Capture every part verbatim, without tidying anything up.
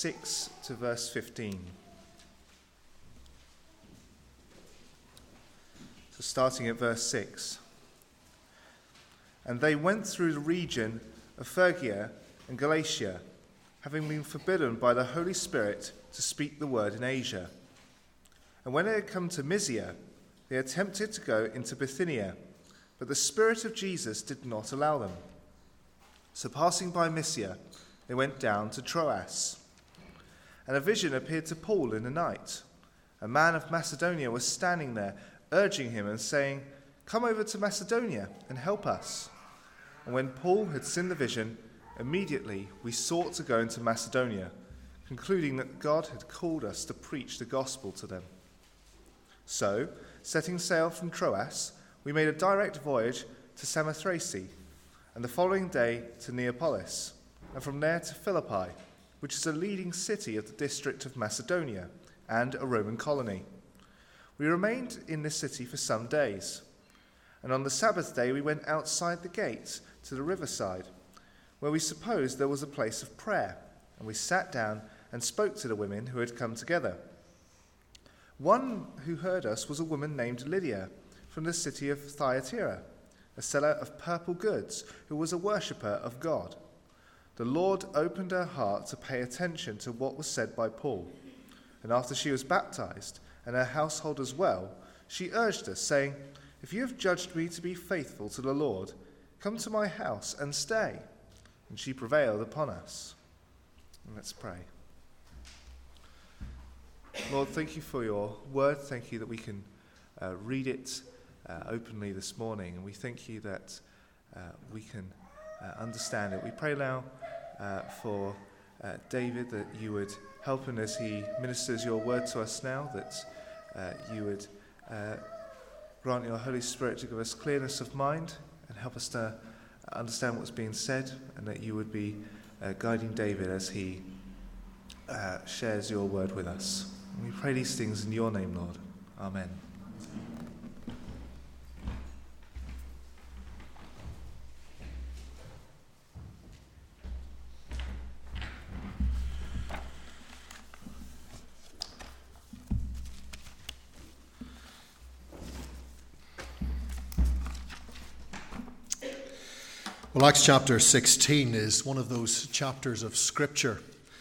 six to verse fifteen. So starting at verse six. And they went through the region of Phrygia and Galatia, having been forbidden by the Holy Spirit to speak the word in Asia. And when they had come to Mysia, they attempted to go into Bithynia, but the Spirit of Jesus did not allow them. So passing by Mysia, they went down to Troas. And a vision appeared to Paul in the night. A man of Macedonia was standing there, urging him and saying, "Come over to Macedonia and help us." And when Paul had seen the vision, immediately we sought to go into Macedonia, concluding that God had called us to preach the gospel to them. So, setting sail from Troas, we made a direct voyage to Samothrace, and the following day to Neapolis, and from there to Philippi, which is a leading city of the district of Macedonia and a Roman colony. We remained in this city for some days, and on the Sabbath day we went outside the gates to the riverside, where we supposed there was a place of prayer, and we sat down and spoke to the women who had come together. One who heard us was a woman named Lydia from the city of Thyatira, a seller of purple goods, who was a worshipper of God. The Lord opened her heart to pay attention to what was said by Paul, and after she was baptized, and her household as well, she urged us, saying, "If you have judged me to be faithful to the Lord, come to my house and stay." And she prevailed upon us. And let's pray. Lord, thank you for your word. Thank you that we can uh, read it uh, openly this morning. And we thank you that uh, we can uh, understand it. We pray now uh, for uh, David, that you would help him as he ministers your word to us now, that uh, you would uh, grant your Holy Spirit to give us clearness of mind and help us to understand what's being said, and that you would be uh, guiding David as he uh, shares your word with us. And we pray these things in your name, Lord. Amen. Well, Acts chapter sixteen is one of those chapters of Scripture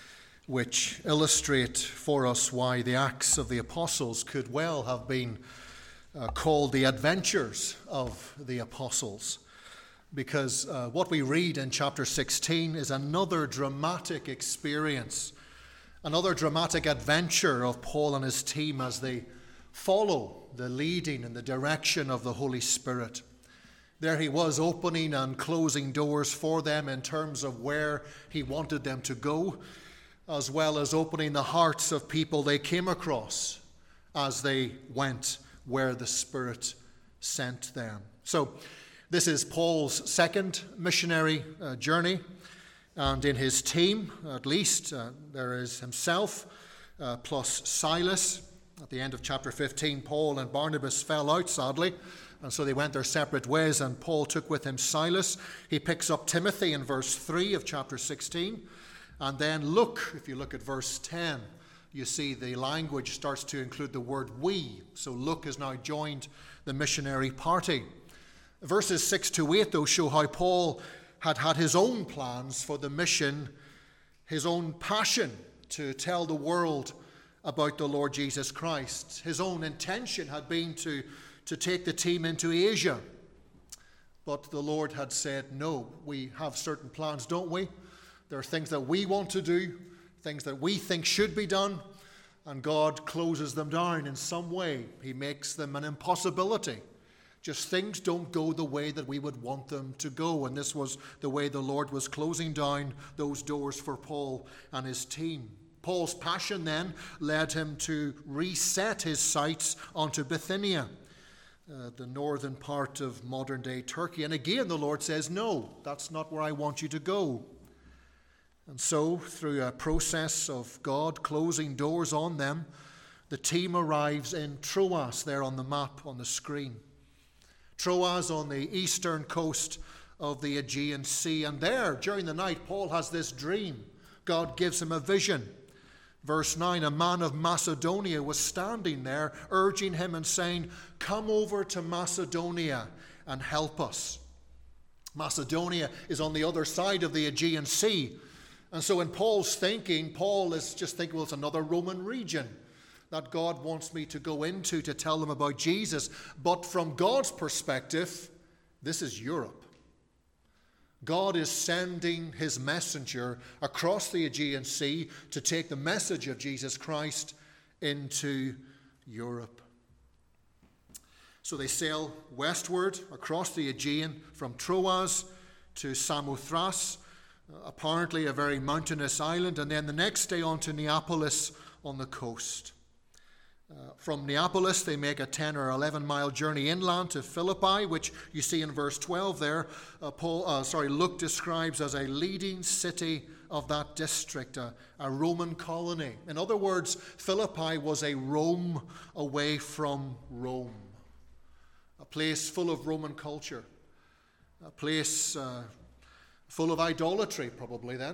which illustrate for us why the Acts of the Apostles could well have been uh, called the adventures of the Apostles. Because uh, what we read in chapter sixteen is another dramatic experience, another dramatic adventure of Paul and his team as they follow the leading and the direction of the Holy Spirit. There he was, opening and closing doors for them in terms of where he wanted them to go, as well as opening the hearts of people they came across as they went where the Spirit sent them. So this is Paul's second missionary uh, journey, and in his team, at least, uh, there is himself uh, plus Silas. At the end of chapter fifteen, Paul and Barnabas fell out, sadly, and so they went their separate ways, and Paul took with him Silas. He picks up Timothy in verse three of chapter sixteen. And then look, if you look at verse ten, you see the language starts to include the word we. So Luke has now joined the missionary party. Verses six to eight, though, show how Paul had had his own plans for the mission, his own passion to tell the world about the Lord Jesus Christ. His own intention had been to to take the team into Asia. But the Lord had said, no, we have certain plans, don't we? There are things that we want to do, things that we think should be done, and God closes them down in some way. He makes them an impossibility. Just things don't go the way that we would want them to go. And this was the way the Lord was closing down those doors for Paul and his team. Paul's passion then led him to reset his sights onto Bithynia, Uh, the northern part of modern-day Turkey. And again, the Lord says, no, that's not where I want you to go. And so, through a process of God closing doors on them, the team arrives in Troas, there on the map on the screen. Troas on the eastern coast of the Aegean Sea. And there, during the night, Paul has this dream. God gives him a vision. Verse nine, a man of Macedonia was standing there, urging him and saying, "Come over to Macedonia and help us." Macedonia is on the other side of the Aegean Sea. And so in Paul's thinking, Paul is just thinking, well, it's another Roman region that God wants me to go into to tell them about Jesus. But from God's perspective, this is Europe. God is sending his messenger across the Aegean Sea to take the message of Jesus Christ into Europe. So they sail westward across the Aegean from Troas to Samothrace, apparently a very mountainous island, and then the next day on to Neapolis on the coast. Uh, from Neapolis, they make a ten or eleven mile journey inland to Philippi, which you see in verse twelve there. Uh, Paul, uh, sorry, Luke describes as a leading city of that district, a, a Roman colony. In other words, Philippi was a Rome away from Rome, a place full of Roman culture, a place uh, full of idolatry, probably then,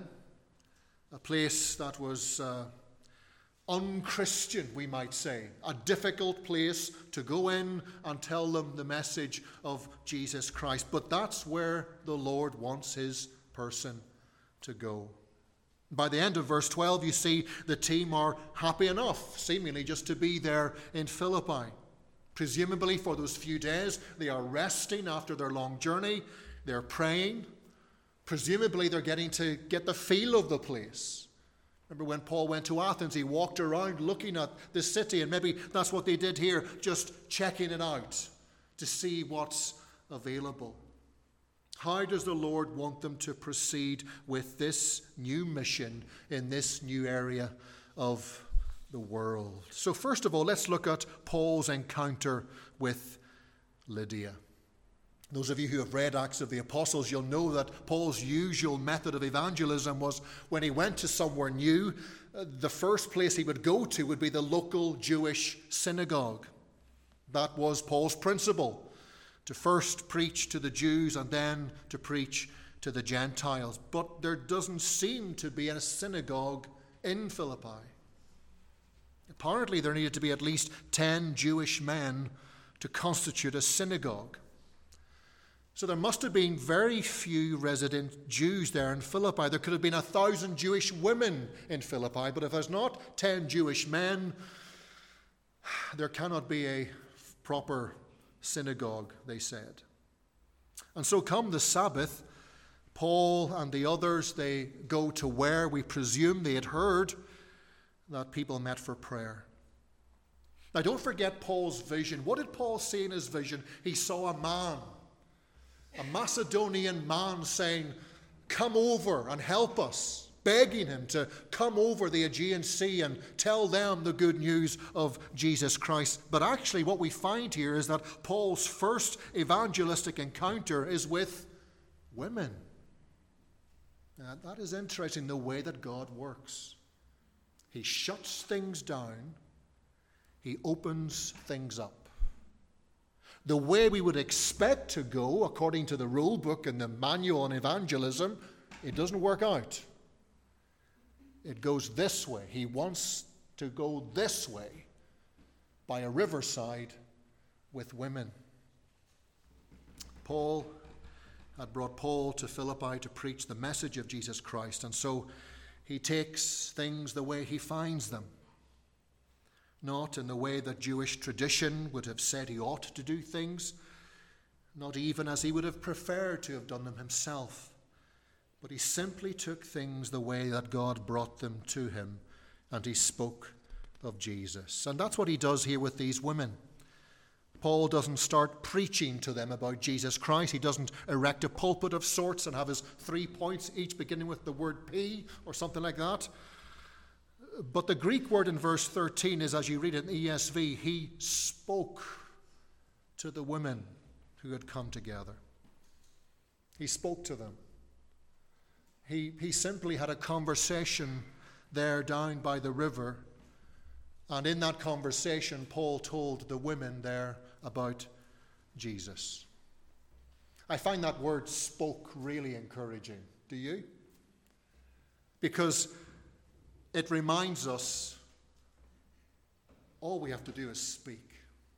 a place that was Uh, unchristian, we might say, a difficult place to go in and tell them the message of Jesus Christ. But that's where the Lord wants his person to go. By the end of verse twelve, you see the team are happy enough, seemingly, just to be there in Philippi. Presumably for those few days, they are resting after their long journey. They're praying. Presumably they're getting to get the feel of the place. Remember when Paul went to Athens, he walked around looking at the city, and maybe that's what they did here, just checking it out to see what's available. How does the Lord want them to proceed with this new mission in this new area of the world? So first of all, let's look at Paul's encounter with Lydia. Those of you who have read Acts of the Apostles, you'll know that Paul's usual method of evangelism was when he went to somewhere new, uh, the first place he would go to would be the local Jewish synagogue. That was Paul's principle, to first preach to the Jews and then to preach to the Gentiles. But there doesn't seem to be a synagogue in Philippi. Apparently there needed to be at least ten Jewish men to constitute a synagogue. So there must have been very few resident Jews there in Philippi. There could have been a thousand Jewish women in Philippi, but if there's not ten Jewish men, there cannot be a proper synagogue, they said. And so come the Sabbath, Paul and the others, they go to where we presume they had heard that people met for prayer. Now don't forget Paul's vision. What did Paul see in his vision? He saw a man. A Macedonian man saying, "Come over and help us," begging him to come over the Aegean Sea and tell them the good news of Jesus Christ. But actually what we find here is that Paul's first evangelistic encounter is with women. Now, that is interesting, the way that God works. He shuts things down. He opens things up. The way we would expect to go, according to the rule book and the manual on evangelism, it doesn't work out. It goes this way. He wants to go this way, by a riverside with women. Paul had brought Paul to Philippi to preach the message of Jesus Christ, and so he takes things the way he finds them. Not in the way that Jewish tradition would have said he ought to do things, not even as he would have preferred to have done them himself, but he simply took things the way that God brought them to him, and he spoke of Jesus. And that's what he does here with these women. Paul doesn't start preaching to them about Jesus Christ. He doesn't erect a pulpit of sorts and have his three points, each beginning with the word P or something like that. But the Greek word in verse thirteen is, as you read it in the E S V, he spoke to the women who had come together. He spoke to them. He, he simply had a conversation there down by the river. And in that conversation, Paul told the women there about Jesus. I find that word spoke really encouraging. Do you? Because it reminds us all we have to do is speak.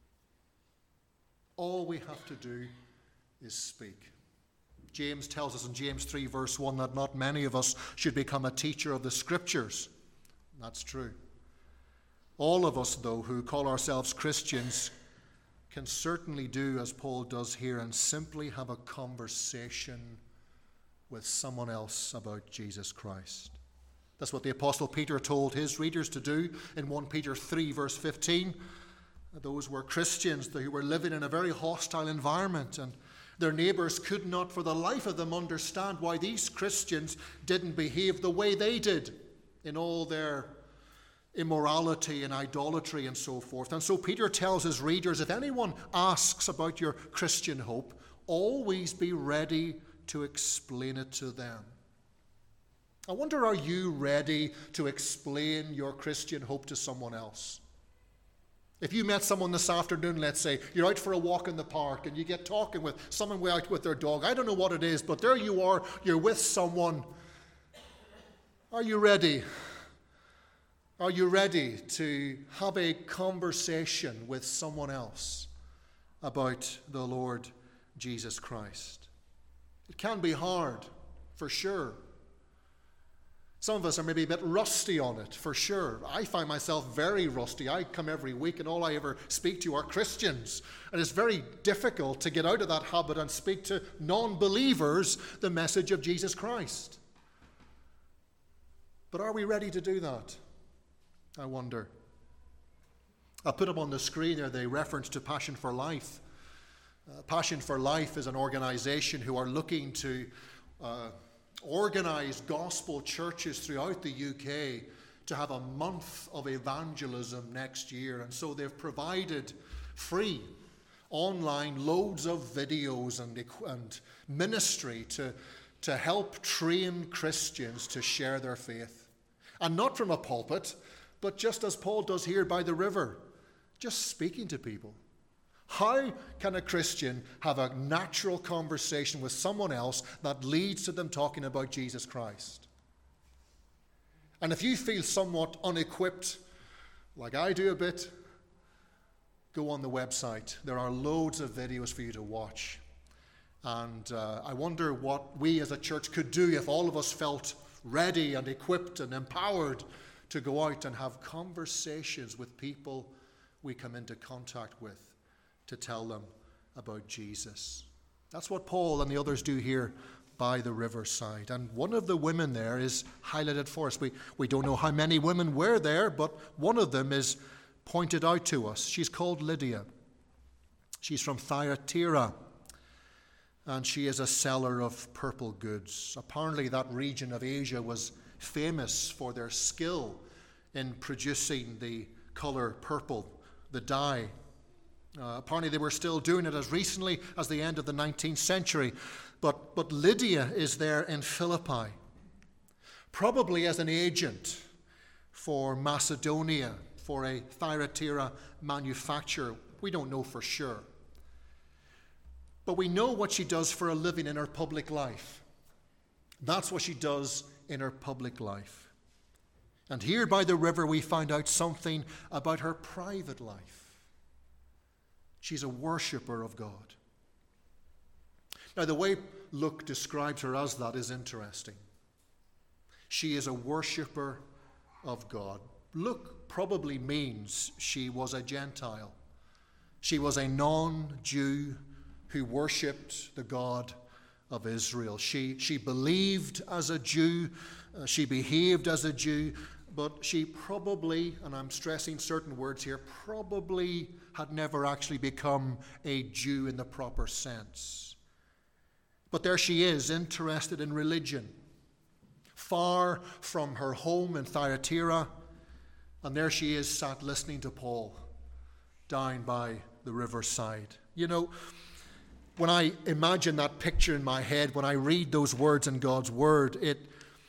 All we have to do is speak. James tells us in James three verse one that not many of us should become a teacher of the Scriptures. That's true. All of us, though, who call ourselves Christians can certainly do as Paul does here and simply have a conversation with someone else about Jesus Christ. That's what the Apostle Peter told his readers to do in First Peter three verse fifteen. Those were Christians who were living in a very hostile environment, and their neighbours could not for the life of them understand why these Christians didn't behave the way they did in all their immorality and idolatry and so forth. And so Peter tells his readers, if anyone asks about your Christian hope, always be ready to explain it to them. I wonder, are you ready to explain your Christian hope to someone else? If you met someone this afternoon, let's say, you're out for a walk in the park and you get talking with someone out with their dog. I don't know what it is, but there you are, you're with someone. Are you ready? Are you ready to have a conversation with someone else about the Lord Jesus Christ? It can be hard, for sure. Some of us are maybe a bit rusty on it, for sure. I find myself very rusty. I come every week and all I ever speak to are Christians. And it's very difficult to get out of that habit and speak to non-believers the message of Jesus Christ. But are we ready to do that? I wonder. I'll put up on the screen there the reference to Passion for Life. Uh, Passion for Life is an organization who are looking to uh, organize gospel churches throughout the U K to have a month of evangelism next year. And so they've provided free online loads of videos and, and ministry to, to help train Christians to share their faith. And not from a pulpit, but just as Paul does here by the river, just speaking to people. How can a Christian have a natural conversation with someone else that leads to them talking about Jesus Christ? And if you feel somewhat unequipped, like I do a bit, go on the website. There are loads of videos for you to watch. And uh, I wonder what we as a church could do if all of us felt ready and equipped and empowered to go out and have conversations with people we come into contact with to tell them about Jesus. That's what Paul and the others do here by the riverside. And one of the women there is highlighted for us. We, we don't know how many women were there, but one of them is pointed out to us. She's called Lydia. She's from Thyatira, and she is a seller of purple goods. Apparently that region of Asia was famous for their skill in producing the color purple, the dye. Uh, apparently they were still doing it as recently as the end of the nineteenth century. But, but Lydia is there in Philippi, probably as an agent for Macedonia, for a Thyatira manufacturer. We don't know for sure. But we know what she does for a living in her public life. That's what she does in her public life. And here by the river we find out something about her private life. She's a worshipper of God. Now the way Luke describes her as that is interesting. She is a worshipper of God. Luke probably means she was a Gentile. She was a non-Jew who worshipped the God of Israel. She, she believed as a Jew, uh, she behaved as a Jew, but she probably, and I'm stressing certain words here, probably had never actually become a Jew in the proper sense. But there she is, interested in religion, far from her home in Thyatira, and there she is sat listening to Paul down by the riverside. You know, when I imagine that picture in my head, when I read those words in God's Word, it,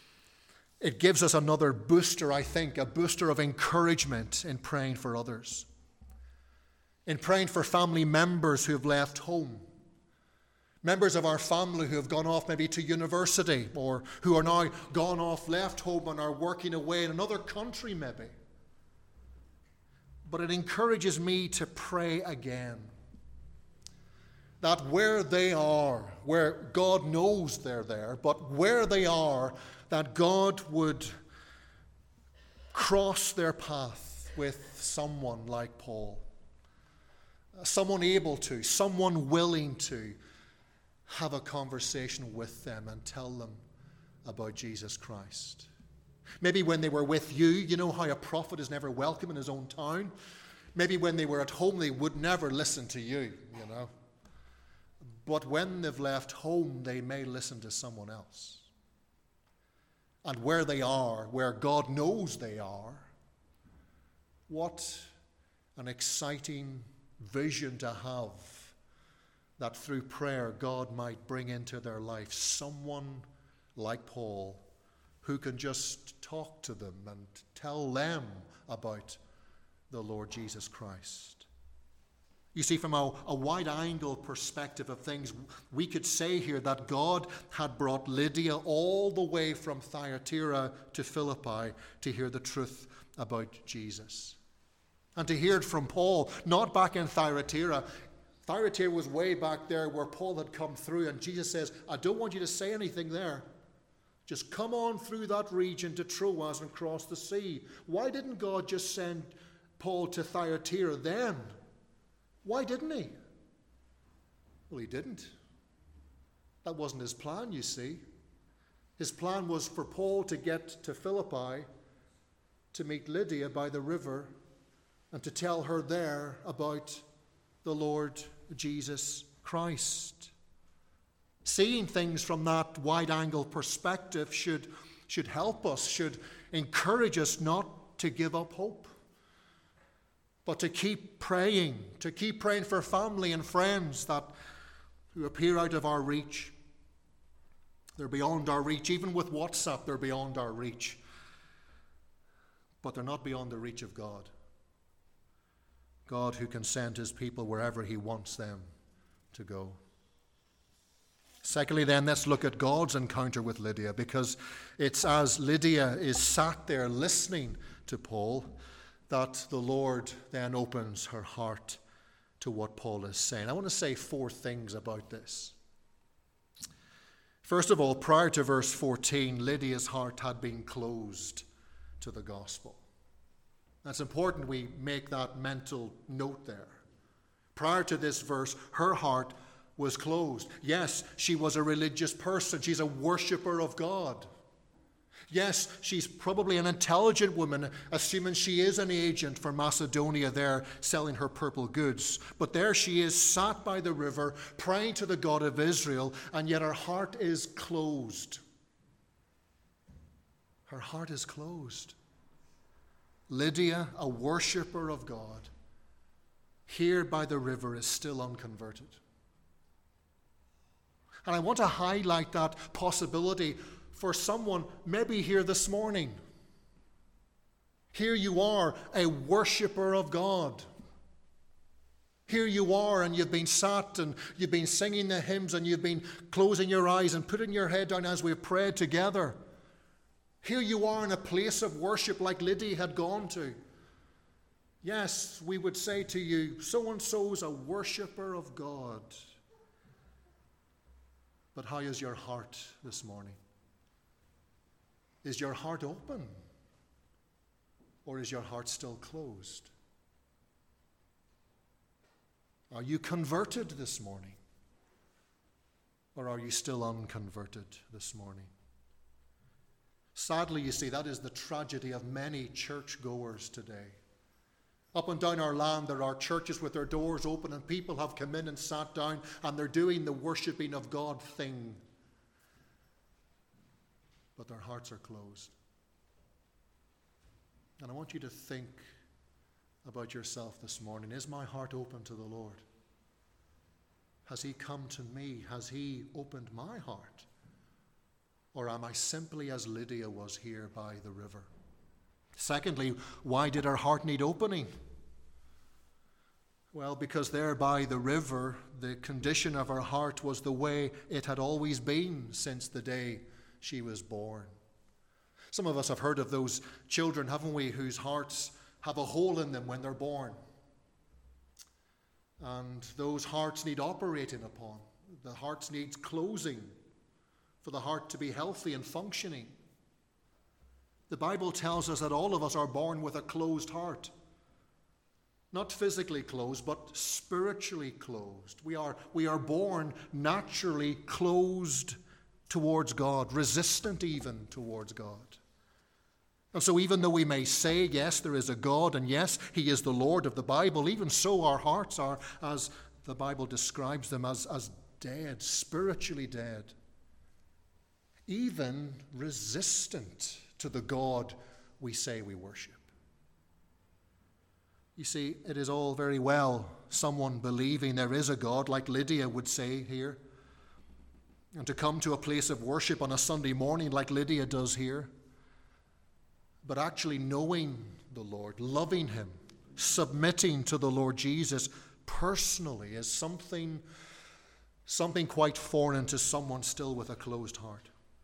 it gives us another booster, I think, a booster of encouragement in praying for others, in praying for family members who have left home, Members of our family who have gone off maybe to university, or who are now gone off, left home and are working away in another country maybe. But it encourages me to pray again that where they are, where God knows they're there, but where they are, that God would cross their path with someone like Paul. Someone able to, someone willing to have a conversation with them and tell them about Jesus Christ. Maybe when they were with you, you know how a prophet is never welcome in his own town. Maybe when they were at home, they would never listen to you, you know. But when they've left home, they may listen to someone else. And where they are, where God knows they are, what an exciting vision to have, that through prayer God might bring into their life someone like Paul who can just talk to them and tell them about the Lord Jesus Christ. You see, from a, a wide-angle perspective of things, we could say here that God had brought Lydia all the way from Thyatira to Philippi to hear the truth about Jesus. And to hear it from Paul, not back in Thyatira. Thyatira was way back there where Paul had come through, and Jesus says, I don't want you to say anything there. Just come on through that region to Troas and cross the sea. Why didn't God just send Paul to Thyatira then? Why didn't he? Well, he didn't. That wasn't his plan, you see. His plan was for Paul to get to Philippi, to meet Lydia by the river, and to tell her there about the Lord Jesus Christ. Seeing things from that wide-angle perspective should, should help us, should encourage us not to give up hope, but to keep praying, to keep praying for family and friends that who appear out of our reach. They're beyond our reach. Even with WhatsApp, they're beyond our reach. But they're not beyond the reach of God. God who can send his people wherever he wants them to go. Secondly, then, let's look at God's encounter with Lydia, because it's as Lydia is sat there listening to Paul that the Lord then opens her heart to what Paul is saying. I want to say four things about this. First of all, prior to verse fourteen, Lydia's heart had been closed to the gospel. That's important we make that mental note there. Prior to this verse, her heart was closed. Yes, she was a religious person. She's a worshipper of God. Yes, she's probably an intelligent woman, assuming she is an agent for Macedonia there selling her purple goods. But there she is, sat by the river, praying to the God of Israel, and yet her heart is closed. Her heart is closed. Lydia, a worshipper of God, here by the river, is still unconverted. And I want to highlight that possibility for someone maybe here this morning. Here you are, a worshipper of God. Here you are, and you've been sat and you've been singing the hymns and you've been closing your eyes and putting your head down as we've prayed together. Here you are in a place of worship like Lydia had gone to. Yes, we would say to you, so-and-so's a worshipper of God. But how is your heart this morning? Is your heart open? Or is your heart still closed? Are you converted this morning? Or are you still unconverted this morning? Sadly, you see, that is the tragedy of many churchgoers today. Up and down our land, there are churches with their doors open, and people have come in and sat down, and they're doing the worshipping of God thing. But their hearts are closed. And I want you to think about yourself this morning. Is my heart open to the Lord? Has he come to me? Has he opened my heart? Or am I simply as Lydia was here by the river? Secondly, why did her heart need opening? Well, because there by the river, the condition of her heart was the way it had always been since the day she was born. Some of us have heard of those children, haven't we, whose hearts have a hole in them when they're born. And those hearts need operating upon. The hearts need closing for the heart to be healthy and functioning. The Bible tells us that all of us are born with a closed heart. Not physically closed, but spiritually closed. We are, we are born naturally closed towards God, resistant even towards God. And so even though we may say, yes, there is a God, and yes, he is the Lord of the Bible, even so our hearts are, as the Bible describes them, as, as dead, spiritually dead. Even resistant to the God we say we worship. You see, it is all very well someone believing there is a God, like Lydia would say here, and to come to a place of worship on a Sunday morning like Lydia does here, but actually knowing the Lord, loving him, submitting to the Lord Jesus personally is something, something quite foreign to someone still with a closed heart.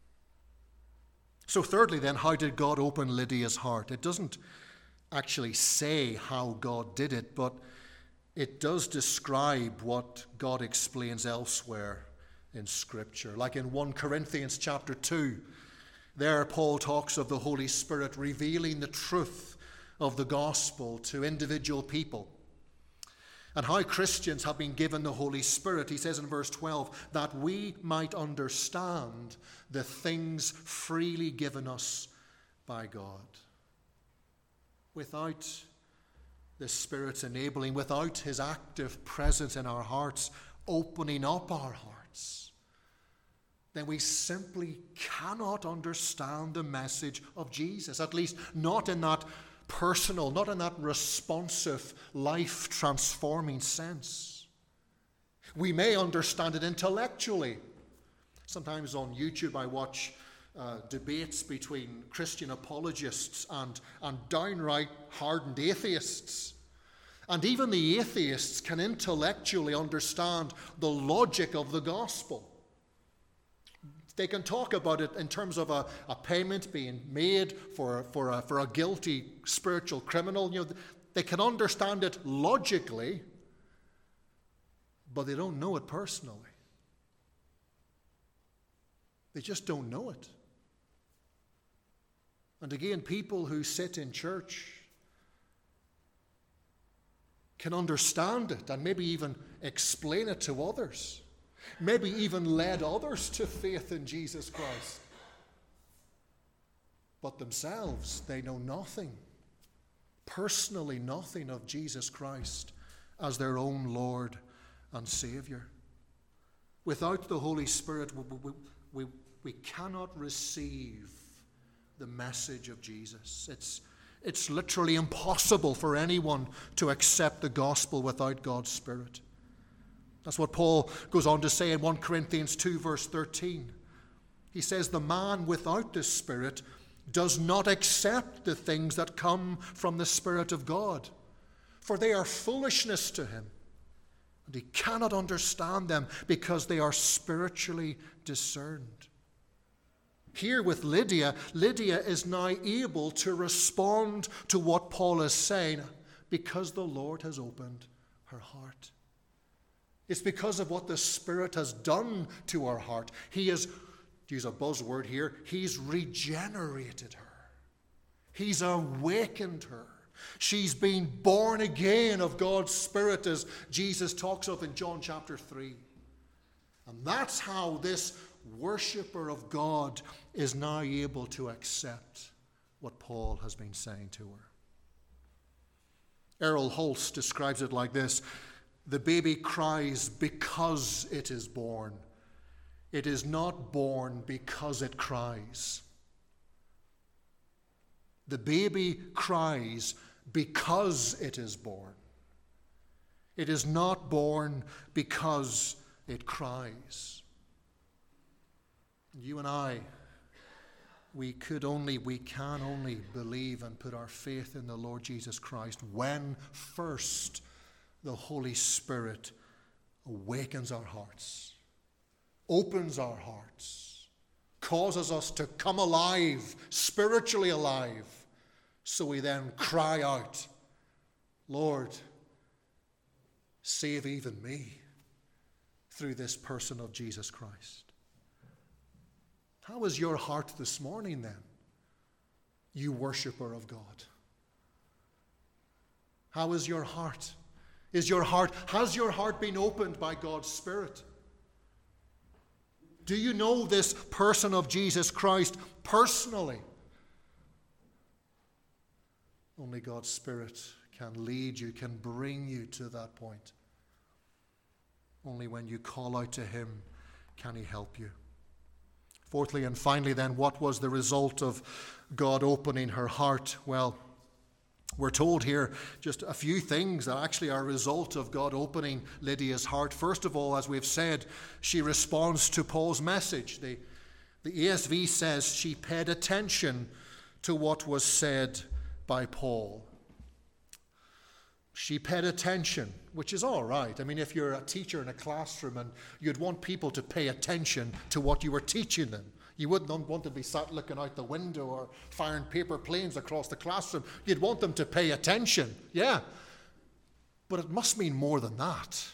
So thirdly then, how did God open Lydia's heart? It doesn't actually say how God did it, but it does describe what God explains elsewhere in Scripture. Like in First Corinthians chapter two, there Paul talks of the Holy Spirit revealing the truth of the gospel to individual people. And how Christians have been given the Holy Spirit, he says in verse twelve, that we might understand the things freely given us by God. Without the Spirit's enabling, without his active presence in our hearts, opening up our hearts, then we simply cannot understand the message of Jesus, at least not in that personal, not in that responsive, life-transforming sense. We may understand it intellectually. Sometimes on YouTube I watch uh, debates between Christian apologists and, and downright hardened atheists. And even the atheists can intellectually understand the logic of the gospel. They can talk about it in terms of a, a payment being made for, for, a, for a guilty spiritual criminal. You know, they can understand it logically, but they don't know it personally. They just don't know it. And again, people who sit in church can understand it and maybe even explain it to others. Maybe even led others to faith in Jesus Christ. But themselves, they know nothing, personally nothing of Jesus Christ as their own Lord and Savior. Without the Holy Spirit, we, we, we, we cannot receive the message of Jesus. It's, it's literally impossible for anyone to accept the gospel without God's Spirit. That's what Paul goes on to say in First Corinthians two, verse thirteen. He says, the man without the Spirit does not accept the things that come from the Spirit of God, for they are foolishness to him, and he cannot understand them because they are spiritually discerned. Here with Lydia, Lydia is now able to respond to what Paul is saying because the Lord has opened her heart. It's because of what the Spirit has done to her heart. He has, to use a buzzword here, he's regenerated her. He's awakened her. She's been born again of God's Spirit, as Jesus talks of in John chapter three. And that's how this worshipper of God is now able to accept what Paul has been saying to her. Errol Holst describes it like this: the baby cries because it is born. It is not born because it cries. The baby cries because it is born. It is not born because it cries. You and I, we could only, we can only believe and put our faith in the Lord Jesus Christ when first the Holy Spirit awakens our hearts, opens our hearts, causes us to come alive, spiritually alive, so we then cry out, Lord, save even me through this person of Jesus Christ. How is your heart this morning then, you worshipper of God? How is your heart? Is your heart, has your heart been opened by God's Spirit? Do you know this person of Jesus Christ personally? Only God's Spirit can lead you, can bring you to that point. Only when you call out to him can he help you. Fourthly and finally then, what was the result of God opening her heart? Well, we're told here just a few things that actually are a result of God opening Lydia's heart. First of all, as we've said, she responds to Paul's message. The, the E S V says she paid attention to what was said by Paul. She paid attention, which is all right. I mean, if you're a teacher in a classroom and you'd want people to pay attention to what you were teaching them, you wouldn't want to be sat looking out the window or firing paper planes across the classroom. You'd want them to pay attention, yeah. But it must mean more than that.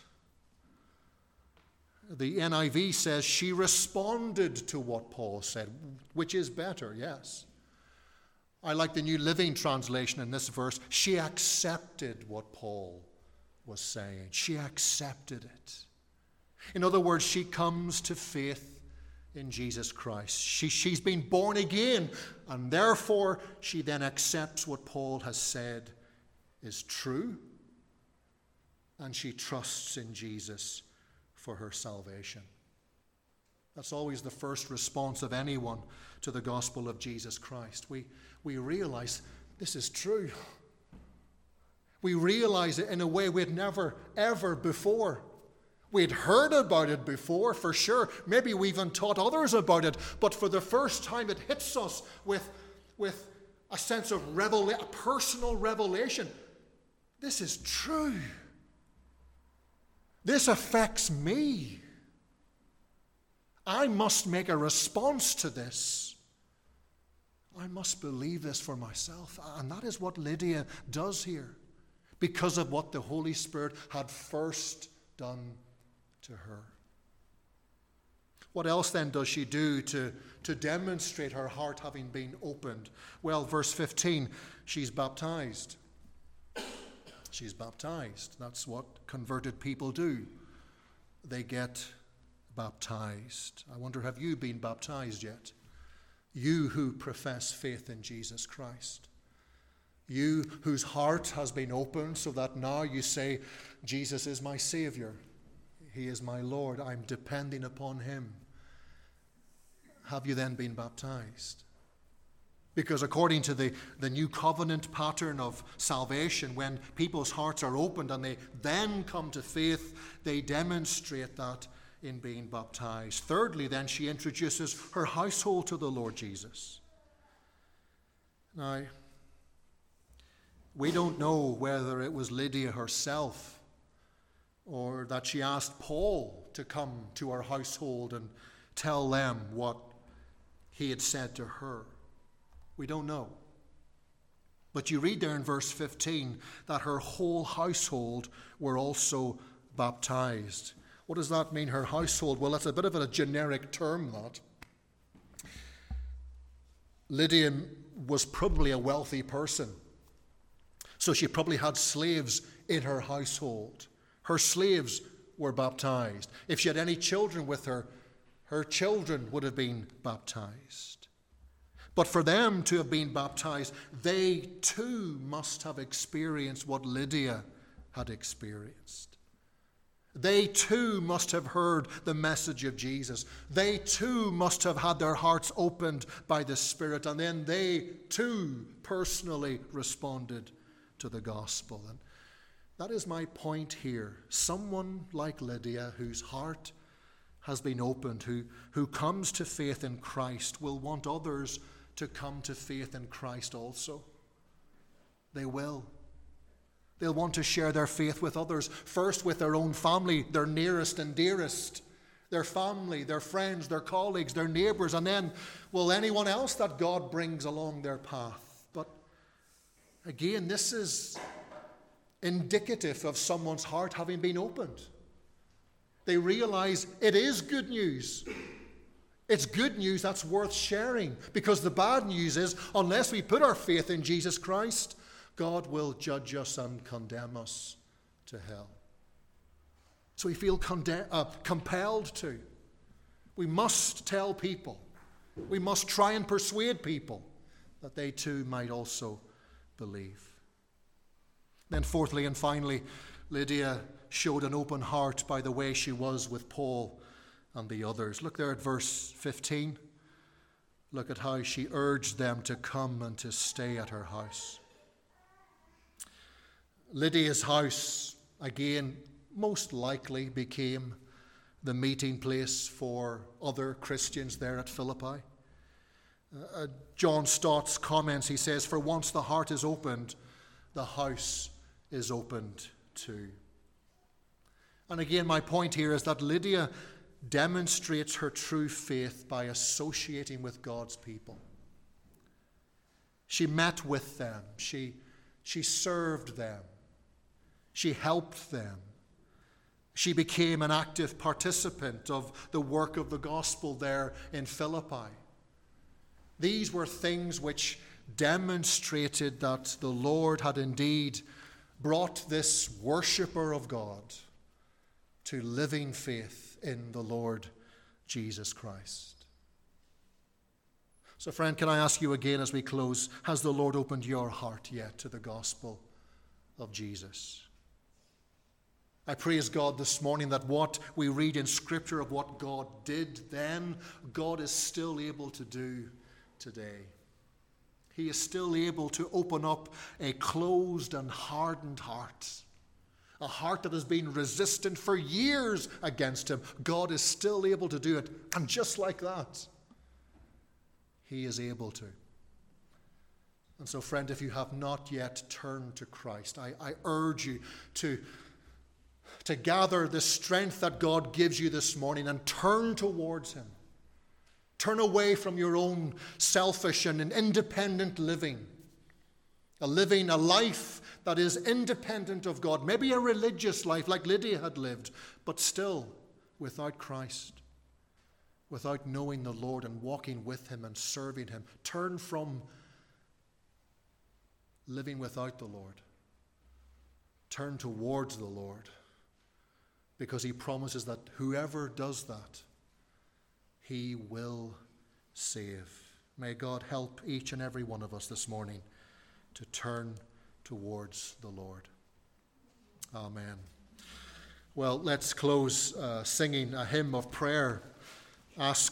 The N I V says she responded to what Paul said, which is better, yes. I like the New Living Translation in this verse. She accepted what Paul was saying. She accepted it. In other words, she comes to faith in Jesus Christ. She, she's been born again, and therefore she then accepts what Paul has said is true, and she trusts in Jesus for her salvation. That's always the first response of anyone to the gospel of Jesus Christ. We, we realize this is true. We realize it in a way we'd never, ever before. We'd heard about it before, for sure. Maybe we even taught others about it. But for the first time, it hits us with, with a sense of revela- a personal revelation. This is true. This affects me. I must make a response to this. I must believe this for myself. And that is what Lydia does here, because of what the Holy Spirit had first done to her. What else then does she do to, to demonstrate her heart having been opened? Well, verse fifteen, she's baptized. She's baptized. That's what converted people do. They get baptized. I wonder, have you been baptized yet? You who profess faith in Jesus Christ. You whose heart has been opened so that now you say, Jesus is my Savior. He is my Lord. I'm depending upon him. Have you then been baptized? Because according to the, the new covenant pattern of salvation, when people's hearts are opened and they then come to faith, they demonstrate that in being baptized. Thirdly, then, she introduces her household to the Lord Jesus. Now, we don't know whether it was Lydia herself or that she asked Paul to come to her household and tell them what he had said to her. We don't know. But you read there in verse fifteen that her whole household were also baptized. What does that mean, her household? Well, that's a bit of a generic term, that. Lydia was probably a wealthy person, so she probably had slaves in her household. Her slaves were baptized. If she had any children with her, her children would have been baptized. But for them to have been baptized, they too must have experienced what Lydia had experienced. They too must have heard the message of Jesus. They too must have had their hearts opened by the Spirit, and then they too personally responded to the gospel. And that is my point here. Someone like Lydia, whose heart has been opened, who, who comes to faith in Christ, will want others to come to faith in Christ also. They will. They'll want to share their faith with others, first with their own family, their nearest and dearest, their family, their friends, their colleagues, their neighbors, and then, well, anyone else that God brings along their path. But again, this is indicative of someone's heart having been opened. They realize it is good news. It's good news that's worth sharing, because the bad news is, unless we put our faith in Jesus Christ, God will judge us and condemn us to hell. So we feel conde- uh, compelled to. We must tell people. We must try and persuade people that they too might also believe. Then fourthly and finally, Lydia showed an open heart by the way she was with Paul and the others. Look there at verse fifteen. Look at how she urged them to come and to stay at her house. Lydia's house, again, most likely became the meeting place for other Christians there at Philippi. Uh, John Stott's comments, he says, "For once the heart is opened, the house is opened too." And again, my point here is that Lydia demonstrates her true faith by associating with God's people. She met with them. She, she served them. She helped them. She became an active participant of the work of the gospel there in Philippi. These were things which demonstrated that the Lord had indeed brought this worshipper of God to living faith in the Lord Jesus Christ. So, friend, can I ask you again as we close, has the Lord opened your heart yet to the gospel of Jesus? I praise God this morning that what we read in Scripture of what God did then, God is still able to do today. He is still able to open up a closed and hardened heart, a heart that has been resistant for years against Him. God is still able to do it, and just like that, He is able to. And so, friend, if you have not yet turned to Christ, I, I urge you to to gather the strength that God gives you this morning and turn towards Him. Turn away from your own selfish and independent living. A living, a life that is independent of God. Maybe a religious life like Lydia had lived, but still without Christ. Without knowing the Lord and walking with Him and serving Him. Turn from living without the Lord. Turn towards the Lord. Because He promises that whoever does that, He will save. May God help each and every one of us this morning to turn towards the Lord. Amen. Well, let's close uh, singing a hymn of prayer. Ask